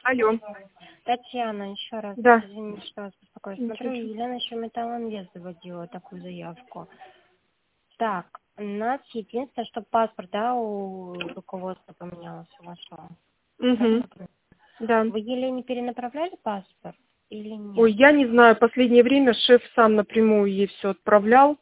Алло. Татьяна, еще раз, Да. извините, что вас беспокою. Смотрю, Елена еще Металлинвест заводила такую заявку. Так, у нас единственное, что паспорт, да, у руководства поменялся вашего. Угу. Да. Вы Елене перенаправляли паспорт или нет? Ой, я не знаю, последнее время шеф сам напрямую ей все отправлял.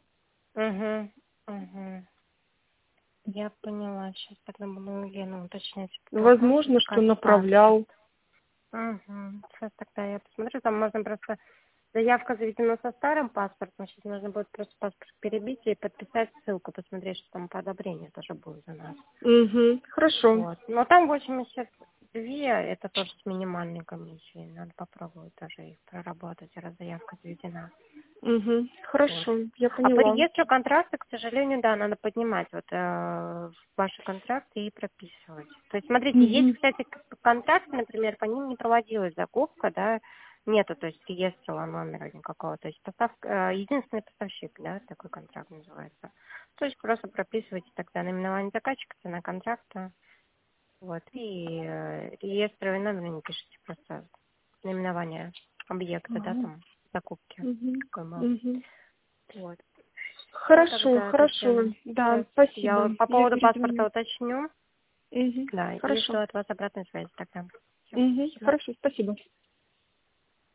Угу. Я поняла. Сейчас тогда буду у Елены уточнять эту Возможно, информацию, что как паспорт. направлял. Сейчас тогда я посмотрю. Там можно просто... Заявка заведена со старым паспортом. Сейчас нужно будет просто паспорт перебить и подписать ссылку, посмотреть, что там по одобрению тоже будет у нас. Угу. Хорошо. Вот. Но там 82, это тоже с минимальной комиссией. Надо попробовать тоже их проработать, раз заявка заведена. Угу. Хорошо, Вот. я А по поняла. реестру контракта, к сожалению, да, надо поднимать ваши контракты и прописывать. То есть, смотрите, есть, Угу. кстати, контракты, например, по ним не проводилась закупка, да, нету, то есть реестра номера никакого. То есть единственный поставщик, да, такой контракт называется. То есть просто прописывайте тогда наименование заказчика, цена контракта, вот, и реестровый номер не пишите, просто наименование объекта, да, Угу. там, закупки, какой был. Угу. Вот. Ну, Хорошо, тогда, хорошо. Татьяна, Да, сейчас я спасибо. по Я поводу паспорта перезвоню. уточню, Угу. да, и Хорошо. жду от вас обратной связи тогда. Всё, Угу. спасибо. Хорошо, спасибо.